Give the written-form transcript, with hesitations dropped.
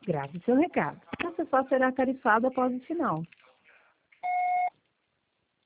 Grave seu recado. Essa só será tarifado após o sinal.